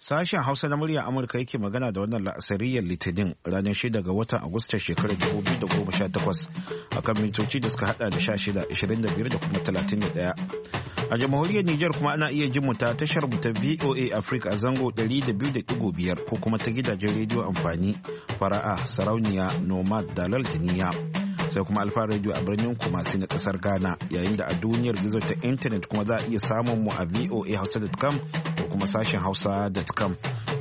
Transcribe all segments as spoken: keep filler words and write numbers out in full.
Sashen Hausa na murya Amurka yake magana da wannan la'asariyar Litinin ranar shida ga watan Agusta shekarar dubu biyu da goma sha takwas a kan mintoci da suka hada da sha shida, ashirin da biyar da kuma talatin da ɗaya. A jamhuriyar Nijar kuma ana iya jin mu ta tashar mu ta V O A Africa a zango ɗari da biyu da ɗigo biyar ko kuma ta gidajen rediyo amfani Fara'a, Sarauniya, Nomad, Dalal da Niyya. Sai kuma Alfa Radio a birnin Kumasi na kasar Ghana, yayin da a duniyar gizo ta intanet kuma za a iya samun mu a v o a hausa dot com ko kuma sashen hausa dot com.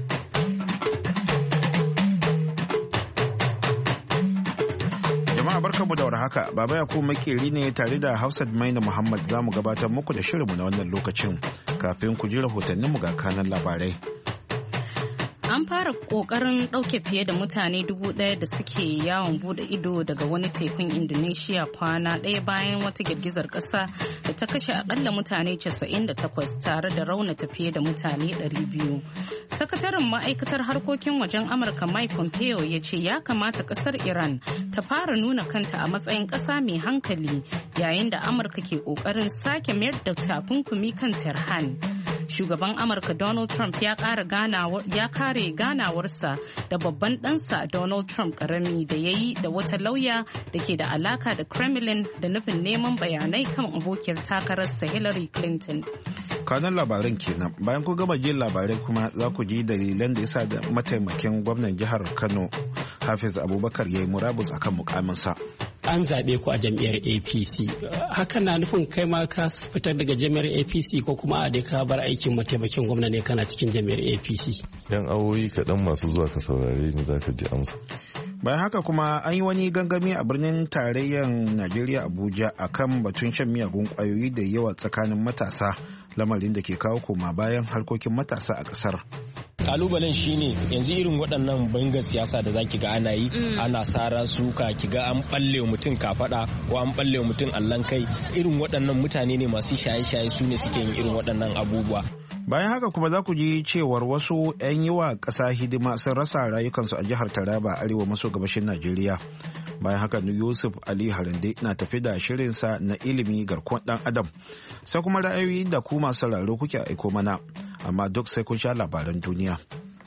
Jama'a barkanmu da warhaka, Baba Yakubu Makeri ne tare da Hafsat Maina Muhammad za mu gabatar muku da shirinmu na wannan lokacin. Kafin ku ji rahotanninmu ga kanan labarai. An fara kokarin ɗauke fiye da mutane dubu ɗaya da suke yawon bude ido daga wani tekun Indonesia kwana ɗaya bayan wata girgizar ƙasa da ta kashe akalla mutane casa'in da takwas tare da raunata fiye da mutane ɗari biyu. Sakataren ma'aikatar harkokin wajen Amurka Mike Pompeo ya ce ya kamata ƙasar Iran ta fara nuna kanta a matsayin ƙasa mai hankali yayin da Amurka ke ƙoƙarin sake mayar da takunkumi kan Tehran. Shugaban Amurka Donald Trump ya kare ganawarsa da babban ɗansa Donald Trump karami da ya yi da wata lauya da ke da alaka da Kremlin da nufin neman bayanai kan abokiyar takararsa Hillary Clinton. Kanan labaran kenan, bayan ku gama jin labarai kuma za ku ji dalilan da yasa da mataimakin gwamnan jihar Kano Hafiz Abubakar ya yi murabus akan mukaminsa. An zaɓe ku a jam'iyyar A P C. Hakan na nufin kai ma ka fitar daga jam'iyyar A P C ko kuma a dai ka bar aikin mataimakin gwamna ne kana cikin jam'iyyar A P C. Yan awoyi kaɗan masu zuwa ka saurare ni za ka ji amsa. Bayan haka kuma an yi wani gangami a birnin tarayyar Najeriya Abuja akan batun shan miyagun ƙwayoyi da yawa tsakanin matasa, lamarin da ke kawo koma bayan harkokin matasa a ƙasar. Kalubalen shine yanzu irin waɗannan bangar siyasa da zaki ga ana yi ana sara suka kiga an balle mutum kafada ko an balle mutum allan kai, irin waɗannan mutane ne masu shaye-shaye su ne suke yin irin waɗannan abubuwa. Bayan haka kuma za ku ji cewar wasu 'yan yi wa ƙasa hidima sun rasa rayukansu a jihar Taraba arewa maso gabashin Najeriya. Bayan haka Yusuf Ali Harande na tafi da shirinsa na ilimi garkuwar ɗan adam, sai kuma ra'ayoyi da ku masu sauraro kuke aiko mana, amma duk sai kun sha labaran duniya.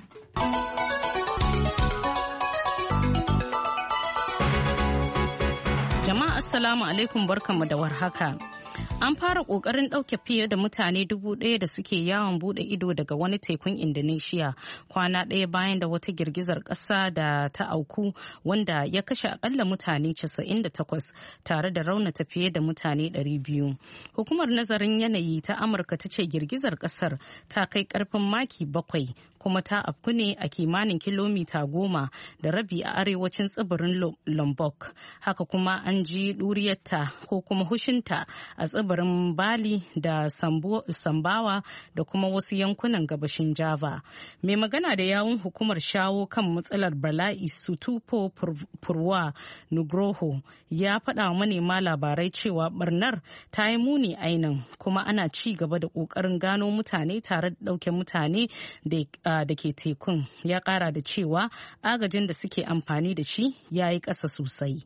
Jama'a assalamu alaikum, barkanmu da warhaka. An fara kokarin ɗauke fiye da mutane dubu ɗaya da suke yawon bude ido daga wani tekun Indonesia kwana ɗaya bayan da wata girgizar ƙasa da ta auku wanda ya kashe akalla mutane casa'in da takwas tare da raunata fiye da mutane ɗari biyu. Hukumar nazarin yanayi ta Amurka ta ce girgizar ƙasar ta kai ƙarfin maki bakwai kuma ta afku ne a kimanin kilomita goma da rabi a arewacin tsibirin Lombok. Haka kuma an ji ɗuriyarta ko kuma hushinta a tsibirin Bali da Sambawa da kuma wasu yankunan gabashin Java. Mai magana da yawun hukumar shawo kan matsalar bala'i Sutupo Purwa Nugroho ya faɗa wa manema labarai cewa barnar ta yi muni ainin kuma ana ci gaba da ƙoƙarin gano mutane tare da ɗauke mutane da ke tekun. Ya ƙara da cewa agajin da suke amfani da shi ya yi ƙasa sosai.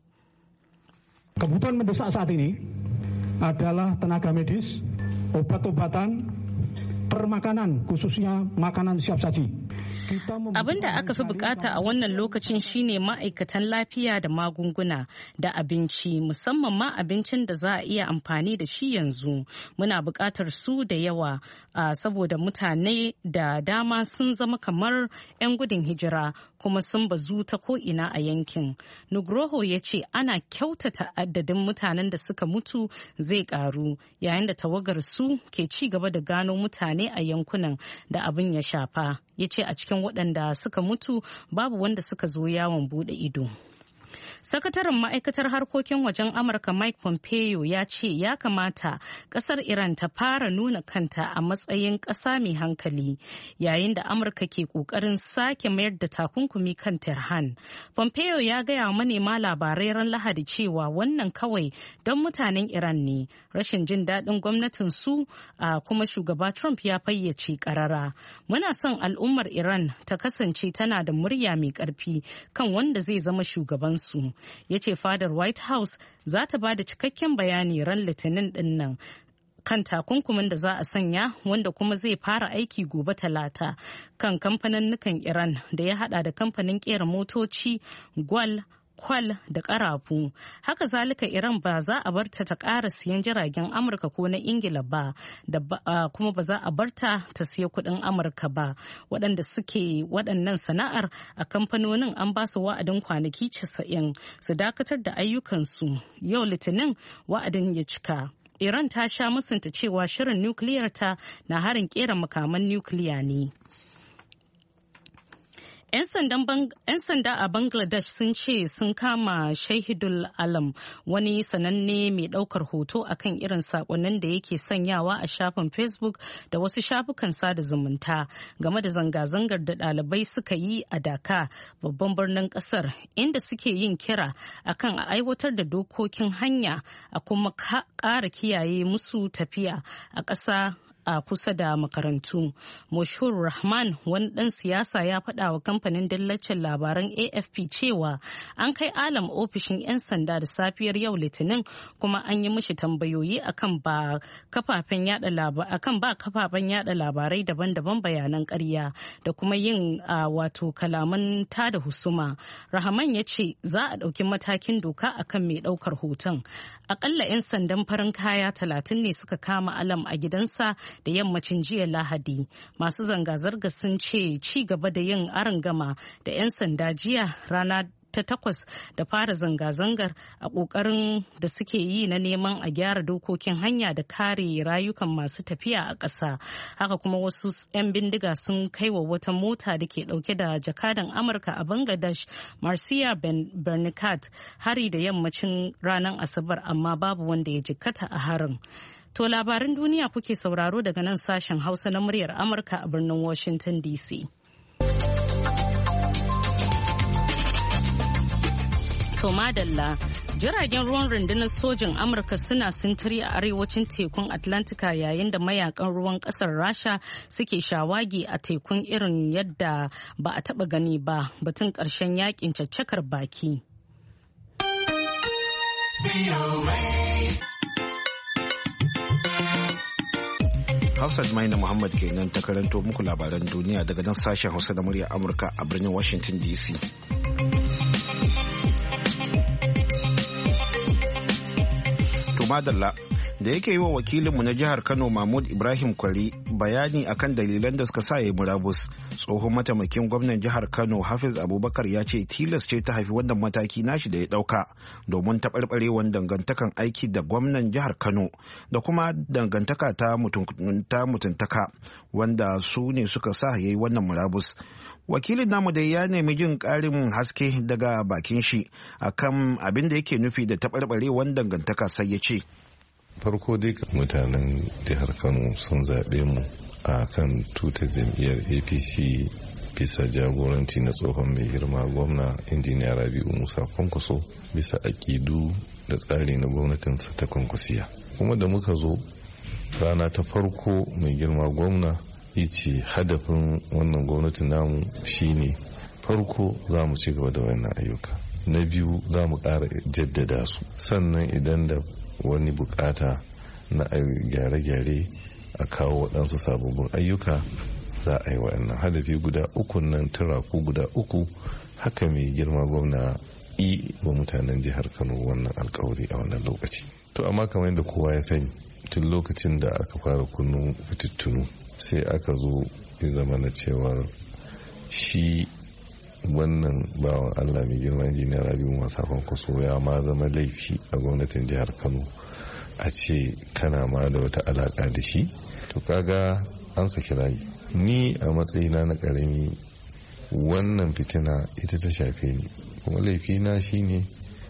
Kebutuhan mendesak saat ini adalah tenaga medis, obat-obatan, permakanan, khususnya makanan siap saji. Abin da aka fi bukata a wannan lokacin shine ma'aikatan lafiya da magunguna da abinci, musamman ma abincin da za a iya amfani da shi yanzu. Muna bukatar su da yawa saboda mutane da dama sun zama kamar 'yan gudun hijira kuma sun bazu ta ko'ina a yankin. Nugroho ya ce ana kyautata adadin mutanen da suka mutu zai karu yayin da tawagar su ke ci gaba da gano mutane a yankunan da abin ya shafa. Ya ce a cikin waɗanda suka mutu babu wanda suka zo yawon bude ido. Sakataren ma'aikatar harkokin wajen Amurka Mike Pompeo ya ce ya kamata kasar Iran ta fara nuna kanta a matsayin ƙasa mai hankali yayin da Amurka ke ƙoƙarin sake mayar da takunkumi kan Tehran. Pompeo ya gaya wa manema labarai ran Lahadi cewa wannan kawai don mutanen Iran ne, rashin jin daɗin gwamnatin su a kuma shugaba Trump ya fayyace ƙarara. Muna son al'ummar Iran ta kasance tana da murya mai ƙarfi kan wanda zai zama shugabansu. Ya ce fadar White House za ta ba da cikakken bayani ran Litinin din nan kan takunkumin da za a sanya wanda kuma zai fara aiki gobe talata kan kamfanin nukan Iran da ya hada da kamfanin kera motoci gwal kwal da karafu. Haka zalika Iran ba za a barta ta ƙara siyan jiragen Amurka ko na Ingila ba da kuma ba za a barta ta siya kuɗin Amurka ba. Waɗanda suke waɗannan sana'ar a kamfanonin an ba su wa'adin kwanaki casa'in su dakatar da ayyukansu. Yau Litinin wa'adin ya cika. Iran ta sha musanta cewa shirin nukiliyar ta na harin kera makaman nukiliya ne. 'Yan sanda a Bangladesh sun ce sun kama Shahidul Alam, wani sananne mai daukar hoto akan irin sakonnin da yake sanyawa a shafin Facebook da wasu shafukan sada zumunta game da zanga-zangar da ɗalibai suka yi a Dhaka, babban birnin ƙasar, inda suke yin kira akan a aiwatar da dokokin hanya a kuma ƙara kiyaye musu tafiya a ƙasa a kusa da makarantu. Moshur Rahman, wani ɗan siyasa, ya faɗa wa kamfanin dillacin labaran A F P cewa an kai Alam ofishin 'yan sanda da safiyar yau Litinin kuma an yi mishi tambayoyi akan ba kafafen yada akan ba kafafen yada labarai daban-daban bayanan ƙarya da kuma yin wato kalaman tada husuma. Rahman ya ce za a ɗauki matakin doka akan mai ɗaukar hoton. Akalla 'yan sandan farin kaya talatin ne suka kama Alam a gidansa da yammacin jiya Lahadi. Masu zanga-zanga sun ce ci gaba da yin arangama da 'yan sanda jiya rana ta takwas da fara zanga-zangar a ƙoƙarin da suke yi na neman a gyara dokokin hanya da kare rayukan masu tafiya a ƙasa. Haka kuma wasu 'yan bindiga sun kai wa wata mota da ke ɗauke da jakadan Amurka a Bangladesh, Marcia Bernicat, hari da yammacin ranar Asabar, amma babu wanda ya jikkata a harin. To labaran duniya kuke sauraro daga nan sashen Hausa na muryar Amurka a birnin Washington D C. To madalla, jiragen ruwan rundunar sojin Amurka suna sintiri a arewacin tekun Atlantika yayin da mayakan ruwan kasar Rasha suke shawagi a tekun irin yadda ba a taba gani ba, batun ƙarshen yakin caccakar baki. Hafsat Maina Muhammad kenan ta karanto muku labaran duniya daga nan sashen Hausa da murya Amurka a birnin Washington D C. To madalla, da yake yi wa wakilinmu na jihar Kano Mahmud Ibrahim Kwari bayani akan dalilan da suka sa ya yi murabus, tsohon mataimakin gwamnan jihar Kano Hafiz Abubakar ya ce tilas ce ta haifi wannan mataki nashi da ya dauka domin taɓarɓarewar dangantakan aiki da gwamnan jihar Kano da kuma dangantaka ta mutuntaka wanda su ne suka sa ya yi wannan murabus. Wakilin namu dai ya nemi jin ƙarin haske daga bakin shi akan abin da yake nufi da taɓarɓarewar dangantaka, sai ya ce. Farko dai mutanen jihar Kano sun zaɓe mu a kan tutar jam'iyyar A P C bisa jagoranci na tsohon mai girma gwamna injiniya Rabi'u Musa Kwankwaso bisa aƙidu da tsari na gwamnatinsa ta Kwankwasiya. Kuma da muka zo rana ta farko mai girma gwamna yace hadafin wannan gwamnatin namu shine farko za mu ci gaba da wannan ayyuka, na biyu za mu ƙara jaddada su, sannan idan da wani bukata na gyare-gyare a kawo waɗansu sababbin ayyuka za a yi waɗannan hadafi guda uku nan turaku guda uku. Haka mai girma gwamna i wa mutanen jihar Kano wannan alkawari a wannan lokaci. To amma kamar yadda kowa ya sani, tun lokacin da aka fara kunnu fitittunu sai aka zo ya zama na cewar shi wannan bawan Allah mai girma injiniya Rabi'u Musa Kwankwaso ya ma zama laifi a gwamnatin jihar Kano a ce kana ma da wata alaka da shi. To kaga an saki layi. Ni a matsayina na karami wannan fitina ita ta shafe ni, kuma laifina shine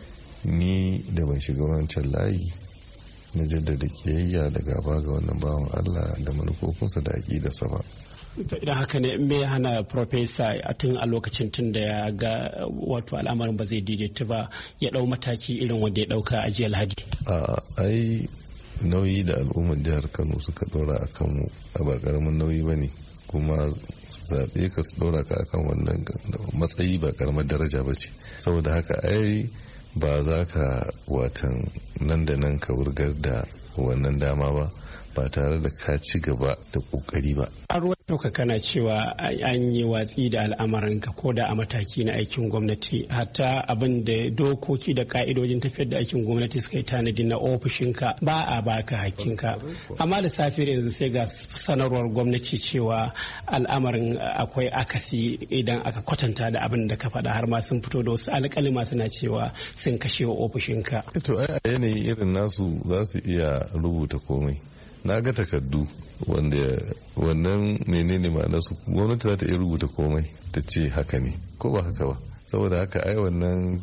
ni da ban shiga wancan layi na jaddada kiyayya da gaba ga wannan bawan Allah da manufofinsa da aƙidarsa ba. Idan haka ne me hana profesa a tun a lokacin tun da ya ga wato al'amarin ba zai daidaita ba ya dau mataki irin wanda ya dauka a jiya Lahadi? A ai nauyi da al'ummar jihar Kano suka dora a kanmu a ba karamin nauyi ba ne, kuma zaɓe ka su dora ka akan wannan matsayi ba karamar daraja ba ce. Saboda haka ai ba za ka watan nan da nan ka wurgar da wannan dama ba, ba tare da ka ci gaba da kokari ba. A ruwan ɗauka kana cewa an yi watsi da al'amuranka ko da a mataki na aikin gwamnati, hatta abin da dokoki da ka'idojin tafiyar da aikin gwamnati suka yi tanadi na ofishinka ba a baka hakkinka. Amma da safiyar yanzu sai ga sanarwar gwamnati cewa al'amarin akwai akasi idan aka kwatanta da abin da ka faɗa, har ma sun fito da wasu alƙalima suna cewa sun kashe wa ofishinka. To ai a yanayi irin nasu za su iya rubuta komai. Na ga takardu wanda wannan menene ma'ana su gwamnati za ta iya rubuta komai ta ce haka ne ko ba haka ba, saboda haka ai wannan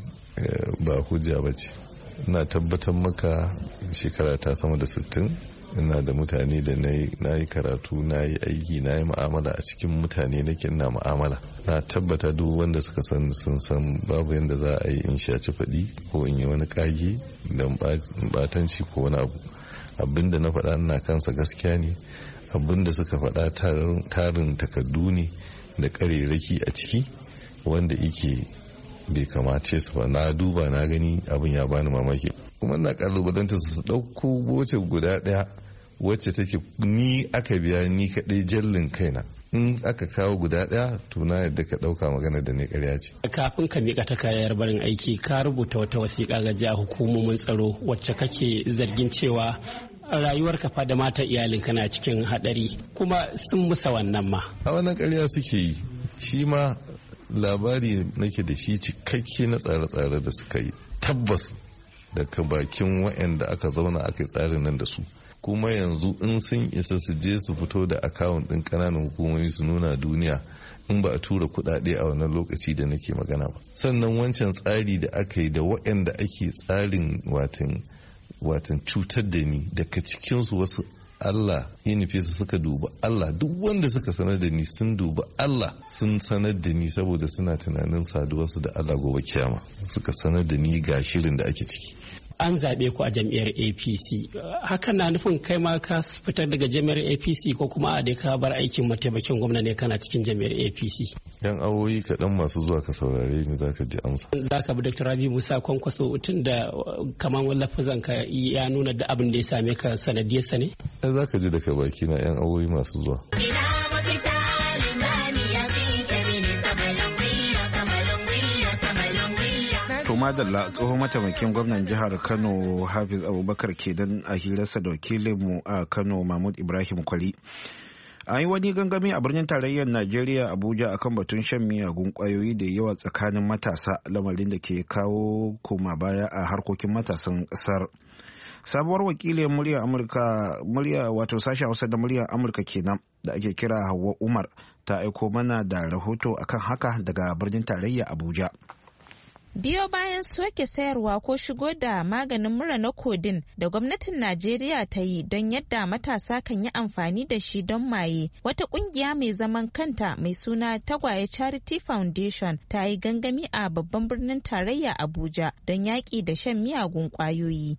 ba hujja ba ce. Ina tabbatar maka shekara ta sama da sittin, ina da mutane da na yi karatu, na yi aiki, na yi ma'amala a cikin mutane nake ina ma'amala. Na tabbata duk wanda suka san sun san babu yadda za a yi in shaci faɗi ko in yi wani kage da batanci ko wani abu. Abinda na faɗa ina kansa gaskiya ne, abinda suka faɗa tarin takardu ne da ƙarerraki a ciki wanda ike bai kamace su ba. Na duba na gani abin ya bani mamaki, kuma na kalubalanta su ɗauko wace guda ɗaya wacce take ni aka biya ni kaɗai jallin kaina. In aka kawo guda ɗaya to na yadda ka ɗauka magana da ne ƙarya ce. Kafin ka miƙa ta kayar barin aiki ka rubuta wata wasiƙa ga jiya hukumomin tsaro wacce kake zargin cewa rayuwarka fa da mata iyalinka na cikin haɗari, kuma sun musa wannan ma. A wannan ƙarya suke yi, shi ma labari nake da shi cikakke na tsare-tsare da suka yi. Tabbas daga bakin waɗanda aka zauna aka yi tsarin nan da su, kuma yanzu in sun isa su je su fito da akawun ɗin ƙananan hukumomi su nuna duniya in ba a tura kuɗaɗe a wannan lokaci da nake magana ba. Sannan wancan tsari da aka yi da waɗanda ake tsarin watan watan cutar da ni, daga cikinsu wasu Allah ya nufe su suka duba Allah, duk wanda suka sanar da ni sun duba Allah, sun sanar da ni saboda suna tunanin saduwarsu da Allah gobe kiyama, suka sanar da ni ga shirin da ake ciki. An zaɓe ku a jam'iyyar A P C, hakan na nufin kai ma ka fitar daga jam'iyyar A P C ko kuma a dai ka bar aikin mataimakin gwamna ne kana cikin jam'iyyar A P C? Yan awoyi kaɗan masu zuwa ka saurare ni za ka ji amsa. Za ka bi Doctor Rabi Musa Kwankwaso tun da kamar lafazan ka ya nuna da abin da ya same ka sanadiyarsa ne? Za ka ji daga baki na yan awoyi masu zuwa. madalla tsohon mataimakin gwamnan jihar Kano Hafiz Abubakar kenan a hirarsa da wakilinmu a Kano Mahmud Ibrahim Kwali. An yi wani gangami a birnin tarayyar Najeriya Abuja akan batun shan miyagun kwayoyi da yawa tsakanin matasa, lamarin da ke kawo koma baya a harkokin matasan kasar. Sabuwar wakilin muryar Amurka murya wato sashen Hausa da muryar Amurka kenan da ake kira Hauwa Umar ta aiko mana da rahoto akan haka daga birnin tarayya Abuja. Biyo bayan soke sayarwa ko shigo da maganin mura na kodin da gwamnatin Najeriya ta yi don yadda matasa kan yi amfani da shi don maye, wata kungiya mai zaman kanta mai suna Tagwaye Charity Foundation ta yi gangami a babban birnin tarayya Abuja don yaƙi da shan miyagun ƙwayoyi.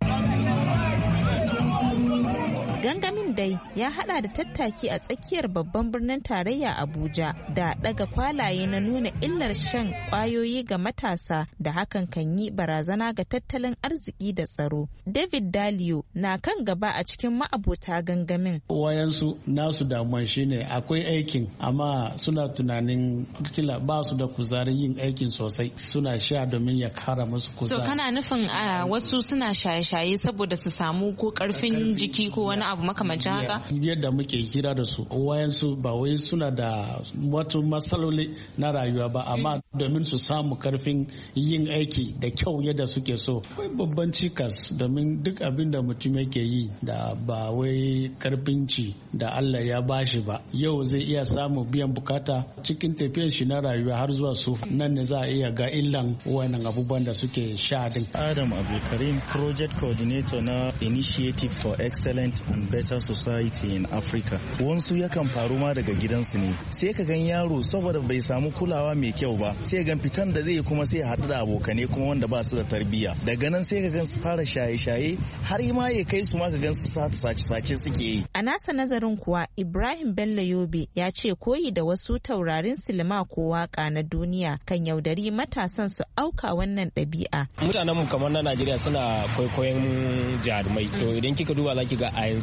Gangamin dai ya hada da tattaki a tsakiyar babban birnin tarayya Abuja da daga kwalaye na nuna illar shan kwayoyi ga matasa da hakan kan yi barazana ga tattalin arziki da tsaro. David Dalio na kan gaba a cikin ma'abota gangamin. Wayansu nasu damuwa shine akwai aikin amma suna tunanin kila ba su da kuzarin yin aikin sosai, suna sha domin ya kara musu kuzari. So kana nufin a wasu suna shaye-shaye saboda su samu ko karfin jiki ko wani abu makamancin haka? Yadda muke hira da su wayansu ba wai suna da wato matsaloli na rayuwa ba, amma domin su samu karfin yin aiki da kyau yadda suke so. Akwai babban cikas domin duk abin da mutum yake yi da ba wai karfin ci da Allah ya bashi ba, yau zai iya samu biyan bukata cikin tafiyar shi na rayuwa har zuwa su nan ne za a iya ga illan wannan abubuwan da suke sha din. Adam Abdulkarim, project coordinator na Initiative for Excellent and Better Society in Africa. Wansu yakan faru ma daga gidansu ne. Sai ka gan yaro saboda bai samu kulawa mai kyau ba, sai gan fitan da zai kuma sai haɗu da abokane kuma wanda ba su da tarbiyya. Daga nan sai ka gan su fara shaye-shaye har ma ya kai su ma ka gan su sace-sace suke yi. A nasa nazarin kuwa Ibrahim Bello Yobe ya ce koyi da wasu taurarin silima ko waka na duniya kan yaudari matasan su auka wannan ɗabi'a. Mutanen mu kamar na Najeriya suna kwaikwayon jarumai. To idan kika duba zaki ga a yanzu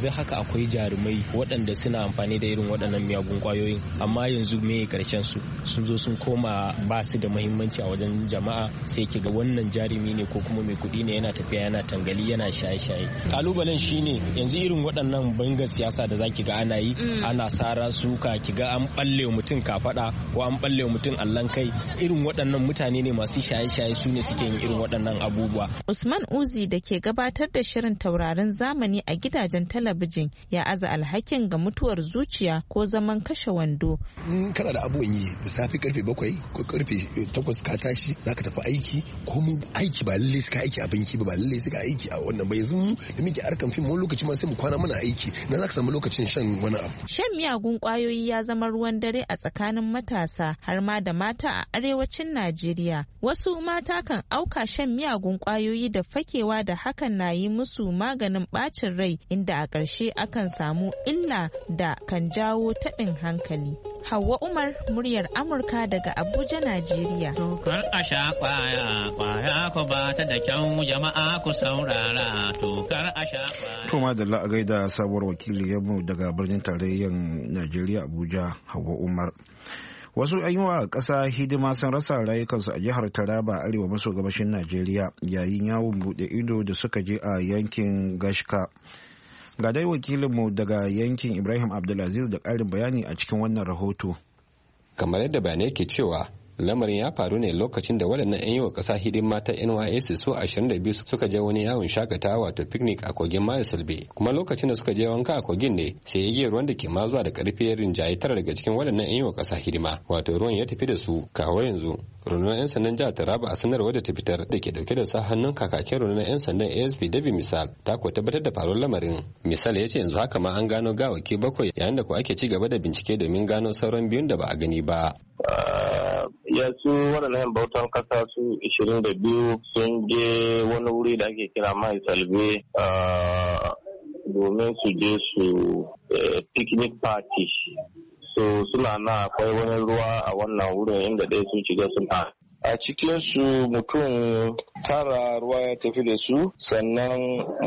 da haka akwai jarumai waɗanda suna amfani da irin waɗannan miyagun kwayoyin amma yanzu me karshen su sun zo sun koma ba su da muhimmanci a wajen jama'a sai ki ga wannan jarumi ne ko kuma mai kuɗi ne yana tafiya yana tangali yana shaye-shaye. Kalubalen shine yanzu irin waɗannan banga siyasa da zaki ga ana yi ana sara suka ki ga an balle mutum kafada ko an balle mutum allan kai irin waɗannan mutane ne masu shaye-shaye su ne suke yin irin waɗannan abubuwa. Usman Uzi da ke gabatar da shirin taurarin zamani a gidajen talabijin ya aza alhakin ga mutuwar zuciya ko zaman kashe wando. In kana da abubuwan yi da safe karfe bakwai ko karfe takwas ka tashi zaka tafi aiki ko mun aiki ba lalle suka aiki a banki ba ba lalle suka aiki a wannan ba yanzu da muke harkan fim wani lokaci ma sai mu kwana muna aiki na zaka samu lokacin shan wani abu. Shan miyagun kwayoyi ya zama ruwan dare a tsakanin matasa har ma da mata a arewacin Najeriya. Wasu mata kan auka shan miyagun kwayoyi da fakewa da hakan na yi musu maganin bacin rai inda a ƙarshe akan samu illa da kan jawo taɓin hankali. Hauwa Umar, muryar Amurka daga Abuja, Najeriya. Tukar a sha kwaya, kwaya ku ba ta da kyau jama'a ku saurara, tukar a sha kwaya. To madalla a gaida sabuwar wakiliyarmu daga birnin tarayyar Najeriya Abuja, Hauwa Umar. Wasu an yi wa ƙasa hidima sun rasa rayukansu a jihar Taraba arewa maso gabashin Najeriya yayin yawon buɗe ido da suka je a yankin Gashka. Ga dai wakilinmu daga yankin Ibrahim Abdulaziz da ƙarin bayani a cikin wannan rahoto. Kamar yadda bayanai ke cewa lamarin ya faru ne lokacin da waɗannan 'yan yi wa ƙasa hidima ta N Y S su ashirin da biyu suka je wani yawon shakatawa wato picnic a kogin Mayo Salbe, kuma lokacin da suka je wanka a kogin ne sai ya ruwan da ke ma zuwa da ƙarfi ya rinjaye tara daga cikin waɗannan 'yan yi wa ƙasa hidima, wato ruwan ya tafi da su. Kawo yanzu rundunar 'yan sandan jihar Taraba a sanarwar da ta fitar da ke dauke da sa hannun kakakin rundunar 'yan sandan A S P David Misal ta ko tabbatar da faruwar lamarin. Misal ya ce yanzu haka ma an gano gawaki bakwai yayin da ko ake ci gaba da bincike domin gano sauran biyun da ba a gani ba. Ya su waɗannan bautan kasa su ishirin da biyu sun je wani wuri da ake kira Mai Salbe domin su je su picnic party. So suna na akwai wani ruwa a wannan wurin inda ɗaya sun shiga suna. A cikinsu mutum tara ruwa ya tafi da su, sannan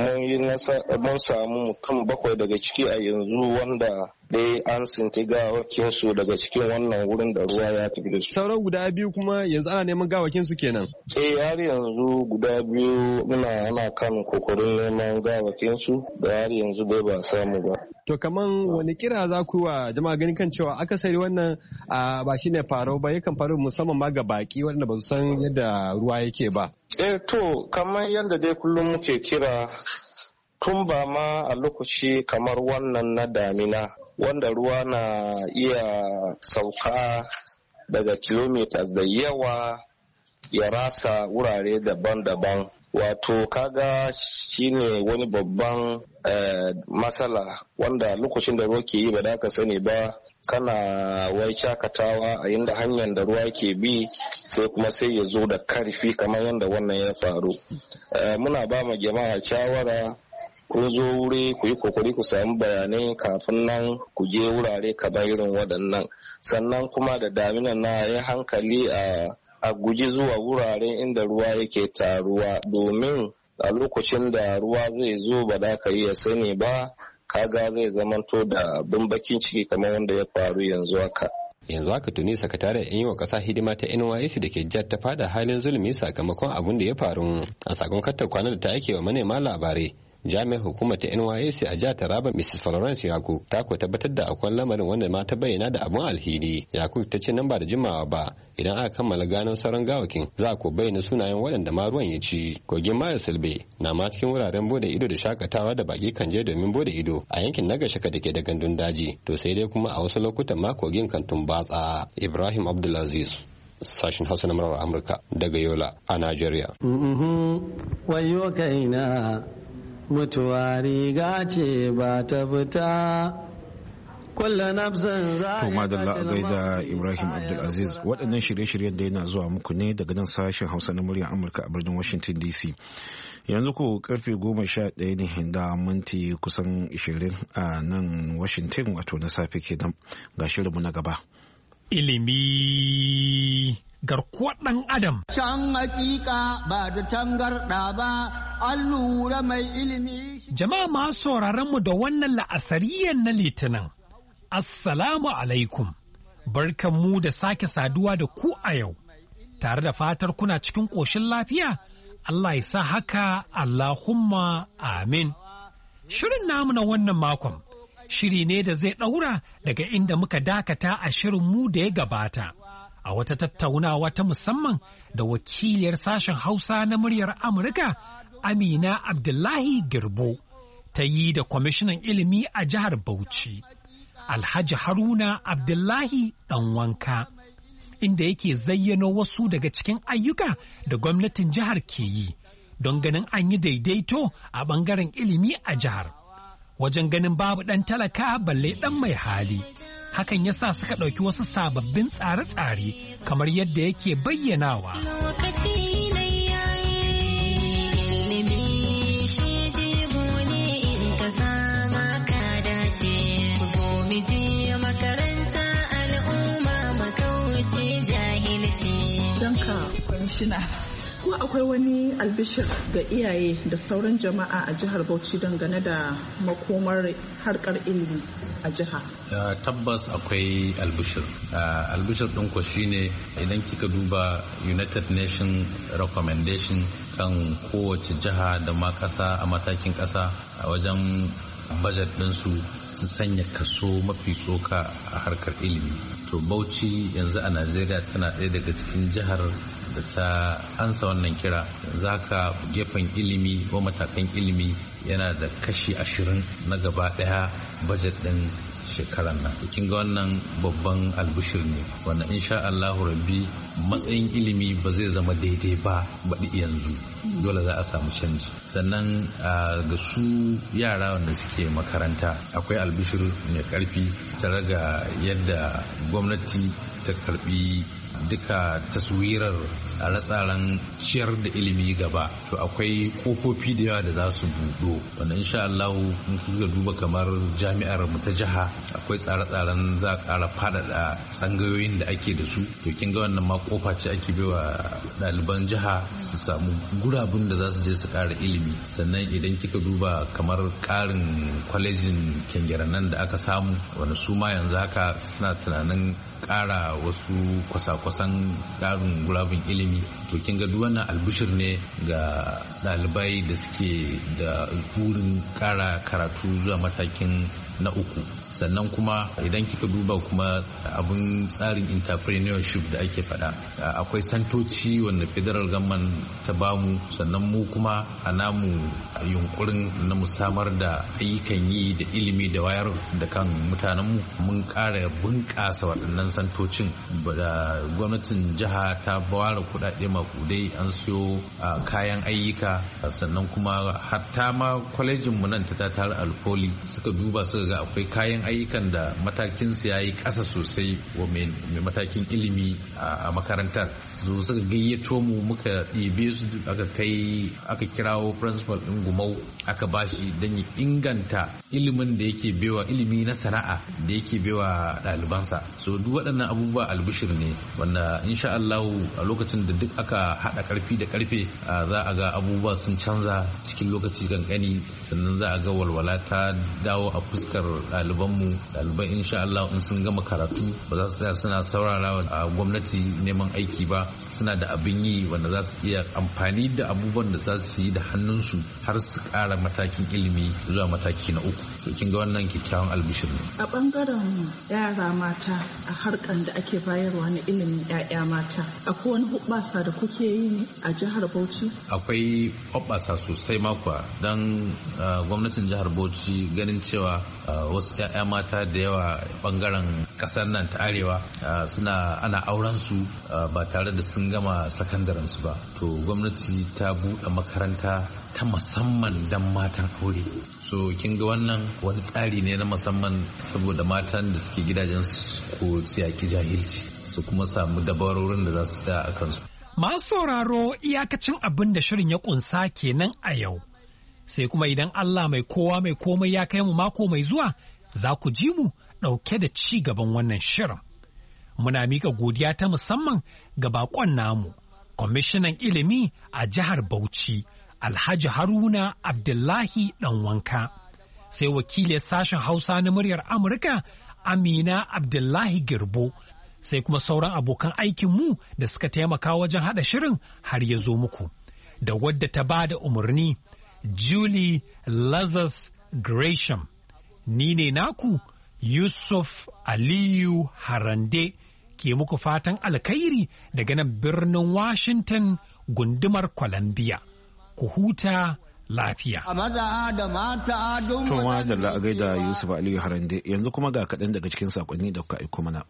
mun samu mutum bakwai daga ciki a yanzu wanda dai an sinti gawakinsu daga cikin wannan wurin da ruwa ya tafi da su. Sauran guda biyu kuma yanzu ana neman gawakinsu kenan? Eh har yanzu guda biyu muna ana kan kokarin neman gawakinsu da har yanzu dai ba samu ba. To kaman wani kira za ku wa jama'a ganin kan cewa akasari wannan ba shine farau ba, yakan faru musamman ma ga baki waɗanda ba su san yadda ruwa yake ba. Eh to kamar yadda dai kullum muke kira tun ba ma a lokaci kamar wannan na damina wanda ruwa na iya sauka daga kilomitas da yawa ya rasa wurare daban-daban. Wato kaga shine wani babban eh, matsala wanda lokacin da ruwa ke yi ba da ka sani ba kana wai shakatawa a inda hanyar da ruwa ke bi sai kuma sai ya zo da karfi kamar yadda wannan ya faru. Eh, muna ba ma jama'a shawara kun zo wuri ku yi kokari ku samu bayanai kafin nan ku je wurare kamar irin waɗannan, sannan kuma da daminan na ya hankali a a guji zuwa wuraren inda ruwa yake taruwa domin a lokacin da ruwa zai zo ba da ka iya sani ba kaga zai zamanto da bakin ciki kamar wanda ya faru yanzu haka. Yanzu haka tuni sakataren yan yi wa kasa hidima ta N Y S da ke jihar ta fada halin zulumi sakamakon abin da ya faru. A sakon kattar kwanan da ta ake wa manema labarai, jami'ar hukumar ta N Y S a jihar Taraba Missus Florence Yakub ta ko tabbatar da akwai lamarin wanda ma ta bayyana da abun alheri. Yakub ta ce nan ba da jimawa ba idan aka kammala gano sauran gawakin za a ko bayyana sunayen waɗanda ma ruwan ya ci. Kogin Mayo Silbe na ma cikin wuraren bude ido da shakatawa da baki kan je domin bude ido a yankin Nagashaka da ke da gandun daji. To sai dai kuma a wasu lokutan ma kogin kan tumbatsa. Ibrahim Abdulaziz, sashen Hausa na murar Amurka daga Yola a Najeriya. Wayo kaina mutuwa riga ce ba ta fita kulla nafsin za to madalla a gaida Ibrahim Abdulaziz. Waɗannan shirye-shiryen da yana zuwa muku ne daga nan sashen Hausa na muryar Amurka a birnin Washington D C. Yanzu ko karfe goma sha ɗaya ne da minti kusan ishirin a nan Washington, wato na safe kenan. Ga shirinmu na gaba. Ilimi garkuwar ɗan adam. Can hakika ba da tangarɗa ba, an lura mai ilimi. Jama'a masu sauraron mu da wannan la'asariyar na Litinin. Assalamu alaikum. Barkan mu da sake saduwa da ku a yau. Tare da fatar kuna cikin ƙoshin lafiya, Allah ya sa haka, Allahumma amin. Shirin namu na wannan makon, shiri ne da zai ɗaura daga inda muka dakata a shirin mu da ya gabata. A wata tattaunawa ta musamman da wakiliyar sashen Hausa na muryar Amurka, Amina Abdullahi Girbo, ta yi da kwamishinan ilimi a jihar Bauchi, Alhaji Haruna Abdullahi Ɗanwanka, inda yake zayyano wasu daga cikin ayyuka da gwamnatin jihar ke yi don ganin an yi daidaito a ɓangaren ilimi a jihar. Wajen ganin babu ɗan talaka balle ɗan mai hali. Hakan ya sa suka ɗauki wasu sababbin tsare-tsare kamar yadda yake bayyanawa. Janka kwamishina, ko akwai wani albishir ga iyaye da sauran jama'a a jihar Bauchi dangane da makomar harkar ilimi a jiha? Uh, tabbas akwai albishir. Uh, albishir ɗin ku shine idan kika duba United Nations recommendation kan kowace jiha da ma ƙasa a matakin ƙasa a wajen budget ɗinsu su sanya kaso mafi tsoka a harkar ilimi. To Bauchi yanzu a Najeriya tana ɗaya daga cikin jihar da ta ansa wannan kira. Yanzu haka gefen ilimi ko matakan ilimi yana da kashi ashirin na gaba ɗaya budget ɗin shekaran nan. Kin ga wannan babban albishir ne wanda insha Allahu rabbi matsayin ilimi ba zai zama daidai ba baɗi yanzu, dole za a samu canji. Sannan ga su yara wanda suke makaranta akwai albishir mai ƙarfi tare ga yadda gwamnati ta karbi duka taswirar tsare-tsaren ciyar da ilimi gaba. To akwai kofofi da yawa da za su buɗo wanda insha Allah in kuka duba kamar jami'ar mu ta jiha akwai tsare-tsaren za a ƙara faɗaɗa tsangayoyin da ake da su. To kin ga wannan ma kofa ce ake baiwa ɗaliban jiha su samu gurabun da za su je su ƙara ilimi. Sannan idan kika duba kamar ƙarin kwalejin Kengeranan da aka samu wanda su ma yanzu haka suna tunanin ƙara wasu kwasa-kwasan ƙarin gurabin ilimi. To kin ga duk wannan albishir ne ga ɗalibai da suke da burin ƙara karatu zuwa matakin na uku. Sannan kuma idan kika duba kuma abin tsarin entrepreneurship da ake faɗa, akwai santoci wanda federal government ta bamu, sannan mu kuma a namu yunkurin na musamar da ayyukan yi da ilimi da wayar da kan mutanenmu mun ƙara bunƙasa waɗannan santocin. Da gwamnatin jiha ta ware kuɗaɗe makudai an siyo kayan ayyuka, sannan kuma hatta ma kwalejin mu nan ta tatar alfoli suka duba suka ga akwai kayan ayyukan da matakinsu ya yi ƙasa sosai wa mai matakin ilimi a makarantar. Su suka gayyato mu muka ɗibe su aka kai aka kirawo principal ɗin Gumau aka bashi don ya inganta ilimin da yake bewa ilimi na sana'a da yake bewa ɗalibansa. So duk waɗannan abubuwa albishir ne wanda insha Allah a lokacin da duk aka haɗa ƙarfi da ƙarfe za a ga abubuwa sun canza cikin lokaci kankani, sannan za a ga walwala ta dawo a fuskar ɗalibanmu. Ɗaliban insha Allah in sun gama karatu ba za su tsaya suna saurara a gwamnati neman aiki ba, suna da abin yi wanda za su iya amfani da abubuwan da za su yi da hannunsu har su ƙara matakin ilimi zuwa mataki na uku. To kin ga wannan kyakkyawan albishir ne. A bangaren yara mata a harkan da ake bayarwa na ilimin 'ya'ya mata, akwai wani hubbasa da kuke yi ne a jihar Bauchi? Akwai hubbasa sosai makwa don gwamnatin jihar Bauchi ganin cewa wasu 'ya'ya mata da yawa bangaren kasar nan ta arewa suna ana auren su ba tare da sun gama sakandaren su ba. To gwamnati ta buɗe makaranta ta musamman don matan aure. So kin ga wannan wani tsari ne na musamman saboda matan da suke gidajen su ko tsiyaki jahilci su kuma samu dabarorin da za su da a kansu. Masu sauraro iyakacin abin da shirin ya kunsa kenan a yau. Sai kuma idan Allah mai kowa mai komai ya kai mu mako mai zuwa za ku ji mu ɗauke da ci gaban wannan shirin. Muna mika godiya ta musamman ga bakon namu, kwamishinan ilimi a jihar Bauchi, Alhaji Haruna Abdullahi Ɗanwanka. Sai wakilin sashen Hausa na muryar Amurka, Amina Abdullahi Girbo. Sai kuma sauran abokan aikinmu da suka taimaka wajen haɗa shirin har ya zo muku. Da wadda ta ba da umarni, Julie Lazarus Gresham. Ni ne naku, Yusuf Aliyu Harande, ke muku fatan alkhairi daga nan birnin Washington, gundumar Columbia. Ku huta lafiya. A maza da mata don To ma da la'agai da Yusuf Aliyu Harande, yanzu kuma ga kaɗan daga cikin saƙonni da kuka aiko mana.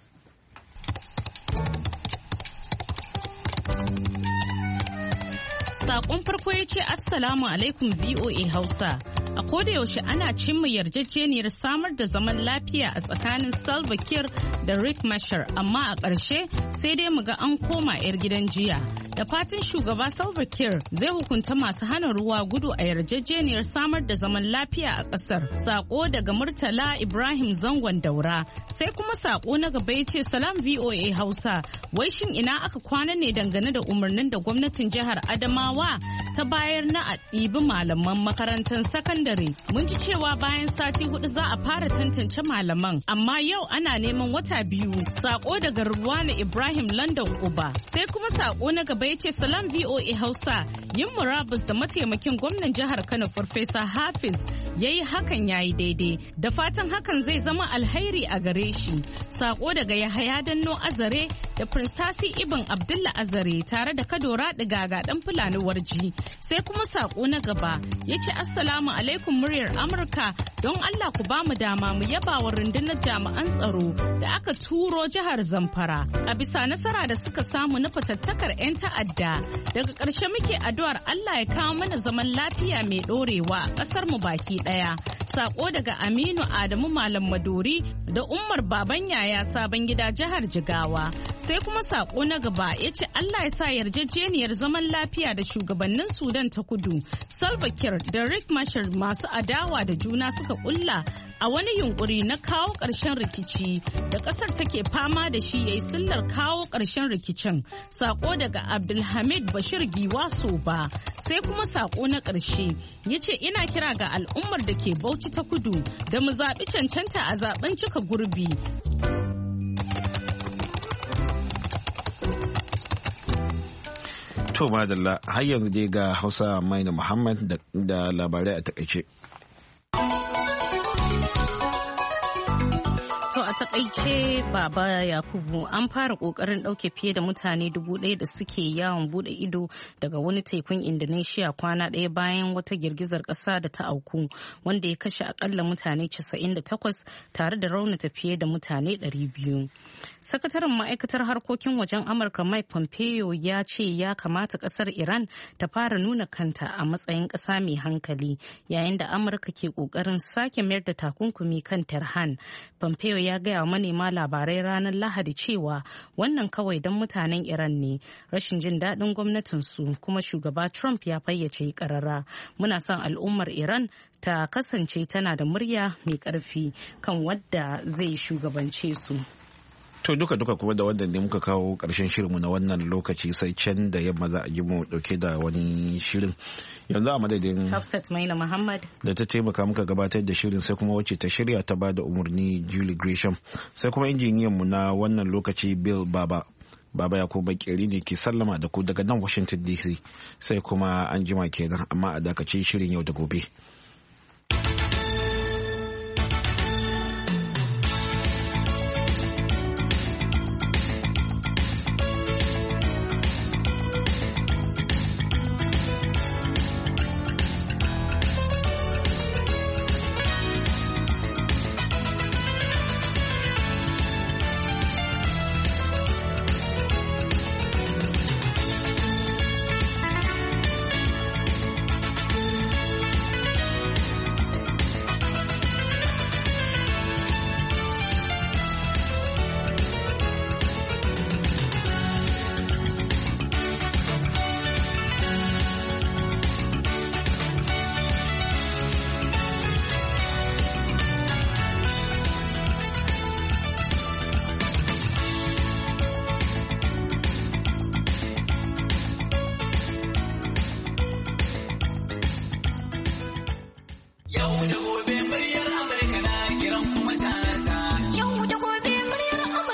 Sakon farko ya ce Assalamu alaikum V O A Hausa. A koda yaushe ana cimma yarjejeniyar samar da zaman lafiya a tsakanin Salva Kiir da Riek Machar, amma a ƙarshe sai dai mu ga an koma 'yar gidan jiya. Da fatan shugaba Salva Kiir zai hukunta masu hana ruwa gudu a yarjejeniyar samar da zaman lafiya a ƙasar. Sako daga Murtala Ibrahim Zangon Daura. Sai kuma sako na gaba ya ce Salam V O A Hausa. Wai shin ina aka kwana ne dangane da umarnin da gwamnatin jihar Adamawa ta bayar na a ɗibi malaman makarantar sakandare. Mun ji cewa bayan sati hudu za a fara tantance malaman, amma yau ana neman wata biyu. Sako daga Ruwana Ibrahim London Uba. Sai kuma sako na gaba ya ce Salam V O A Hausa, yin murabus da mataimakin gwamnan jihar Kano Farfesa Hafiz ya yi hakan ya yi daidai. Da fatan hakan zai zama alhairi a gare shi. Sako daga Yahaya Danno Azare da Prince Tasi Ibn Abdullah Azare tare da Kadora Digaga dan Fulani Warji. Sai kuma sako na gaba ya ce Assalamu alaikum muryar Amurka, don Allah ku ba mu dama mu yaba wa rundunar jami'an tsaro da aka turo jihar Zamfara a bisa nasara da suka samu na fatattakar 'yan ta'adda. Daga ƙarshe muke addu'ar Allah ya kawo mana zaman lafiya mai ɗorewa a ƙasar mu baki ɗaya. Sako daga Aminu Adamu Malam Maduri da Umar Baban Yaya Sabon Gida jihar Jigawa. Sai kuma sako na gaba ya ce Allah ya sa yarjejeniyar zaman lafiya da shugabannin Sudan ta Kudu, Salva Kiir da Riek Machar masu adawa da juna suka kulla a wani yunkuri na kawo ƙarshen rikici da ƙasar take fama da shi yayi sillar kawo ƙarshen rikicin. Sako daga Abdulhamid Bashir Giwa Soba. Sai kuma sako na ƙarshe ya ce ina kira ga al'ummar da ke Bauchi ta Kudu da mu zaɓi cancanta a zaɓen cika gurbi. To madalla, har yanzu dai ga Hausa Maina Muhammad da labarai a takaice. To a takaice Baba Yakubu, an fara kokarin dauke fiye da mutane dubu ɗaya da suke yawon bude ido daga wani tekun Indonesia kwana ɗaya bayan wata girgizar ƙasa da ta auku wanda ya kashe akalla mutane casa'in da takwas tare da raunata fiye da mutane ɗari biyu. Sakataren ma'aikatar harkokin wajen Amurka Mike Pompeo ya ce ya kamata ƙasar Iran ta fara nuna kanta a matsayin ƙasa mai hankali yayin da Amurka ke kokarin sake mayar da takunkumi kan Tehran. Pompeo ya gaya wa manema labarai ranar Lahadi cewa wannan kawai don mutanen Iran ne, rashin jin daɗin gwamnatinsu, kuma shugaba Trump ya fayyace karara. Muna son al'ummar Iran ta kasance tana da murya mai ƙarfi kan wadda zai shugabance su. To duka duka kuma da wannan ne muka kawo ƙarshen shirinmu na wannan lokaci, sai can da yamma za a ji mu dauke da wani shirin. Yanzu a madadin Hafsat Maina Muhammad da ta taimaka muka gabatar da shirin, sai kuma wacce ta shirya ta bada umarni Julie Gresham, sai kuma injiniyan mu na wannan lokaci Bill Baba. Baba ya kuma bakeri ne ke sallama da ku daga nan Washington D C, sai kuma an jima kenan, amma a dakace shirin yau da gobe.